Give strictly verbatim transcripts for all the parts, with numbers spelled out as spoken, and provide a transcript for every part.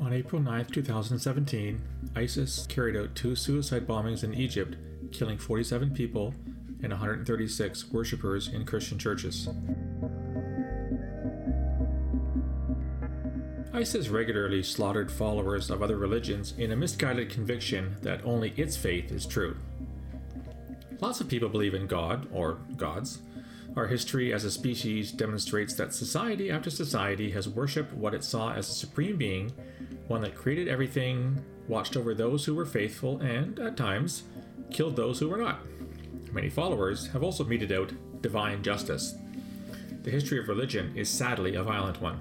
On April ninth, two thousand seventeen, ISIS carried out two suicide bombings in Egypt, killing forty-seven people and one hundred thirty-six worshippers in Christian churches. ISIS regularly slaughtered followers of other religions in a misguided conviction that only its faith is true. Lots of people believe in God, or gods. Our history as a species demonstrates that society after society has worshipped what it saw as a supreme being, one that created everything, watched over those who were faithful, and, at times, killed those who were not. Many followers have also meted out divine justice. The history of religion is sadly a violent one.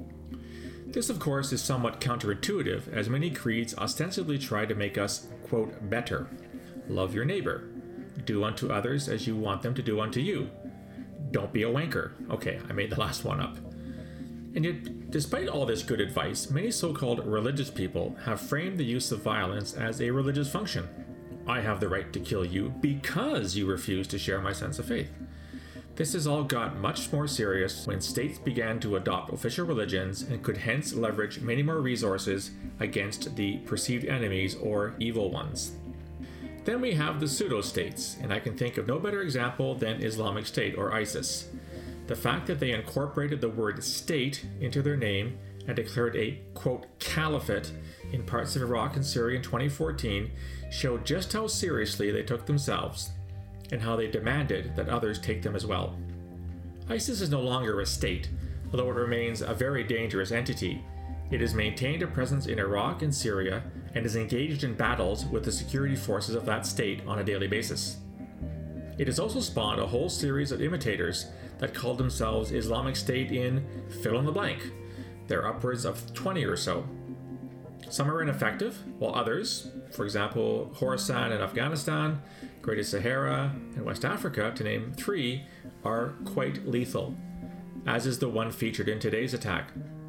This, of course, is somewhat counterintuitive, as many creeds ostensibly try to make us, quote, better. Love your neighbor. Do unto others as you want them to do unto you. Don't be a wanker. Okay, I made the last one up. And yet, despite all this good advice, many so-called religious people have framed the use of violence as a religious function. I have the right to kill you because you refuse to share my sense of faith. This has all got much more serious when states began to adopt official religions and could hence leverage many more resources against the perceived enemies or evil ones. Then we have the pseudo-states, and I can think of no better example than Islamic State or ISIS. The fact that they incorporated the word state into their name and declared a, quote, caliphate in parts of Iraq and Syria in twenty fourteen showed just how seriously they took themselves and how they demanded that others take them as well. ISIS is no longer a state, although it remains a very dangerous entity. It has maintained a presence in Iraq and Syria and is engaged in battles with the security forces of that state on a daily basis. It has also spawned a whole series of imitators that call themselves Islamic State in fill in the blank. There are upwards of twenty or so. Some are ineffective, while others, for example, Khorasan in Afghanistan, Greater Sahara, and West Africa, to name three, are quite lethal, as is the one featured in today's attack.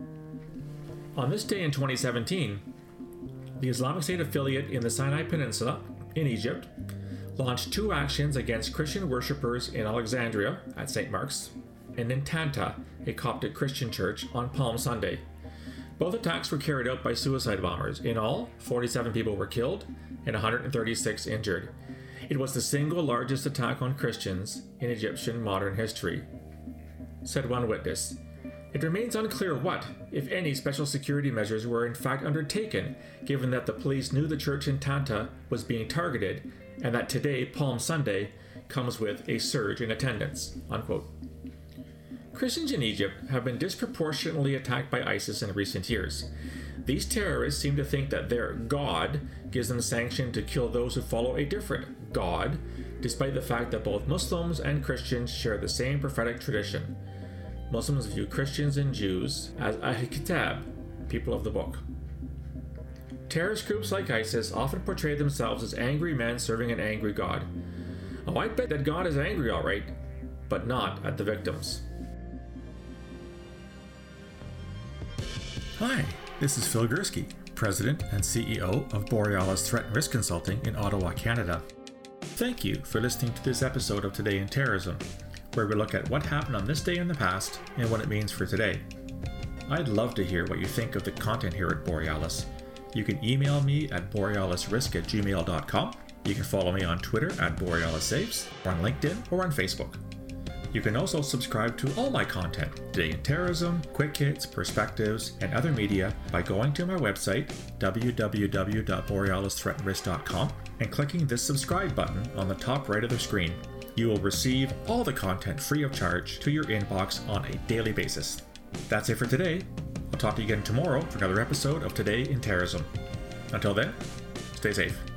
On this day in twenty seventeen, the Islamic State affiliate in the Sinai Peninsula, in Egypt, launched two actions against Christian worshippers in Alexandria at Saint Mark's and in Tanta, a Coptic Christian church, on Palm Sunday. Both attacks were carried out by suicide bombers. In all, forty-seven people were killed and one hundred thirty-six injured. It was the single largest attack on Christians in Egyptian modern history. Said one witness, "It remains unclear what, if any, special security measures were in fact undertaken, given that the police knew the church in Tanta was being targeted, and that today, Palm Sunday, comes with a surge in attendance." Unquote. Christians in Egypt have been disproportionately attacked by ISIS in recent years. These terrorists seem to think that their God gives them sanction to kill those who follow a different God, despite the fact that both Muslims and Christians share the same prophetic tradition. Muslims view Christians and Jews as Ahl Kitab, people of the book. Terrorist groups like ISIS often portray themselves as angry men serving an angry God. Oh, I bet that God is angry, all right, but not at the victims. Hi, this is Phil Gursky, President and C E O of Borealis Threat and Risk Consulting in Ottawa, Canada. Thank you for listening to this episode of Today in Terrorism, where we look at what happened on this day in the past and what it means for today. I'd love to hear what you think of the content here at Borealis. You can email me at borealisrisk at gmail dot com. You can follow me on Twitter at BorealisSaves, or on LinkedIn, or on Facebook. You can also subscribe to all my content, Today in Terrorism, Quick Hits, Perspectives, and other media by going to my website, w w w dot borealis threat and risk dot com, and clicking this subscribe button on the top right of the screen. You will receive all the content free of charge to your inbox on a daily basis. That's it for today. I'll talk to you again tomorrow for another episode of Today in Terrorism. Until then, stay safe.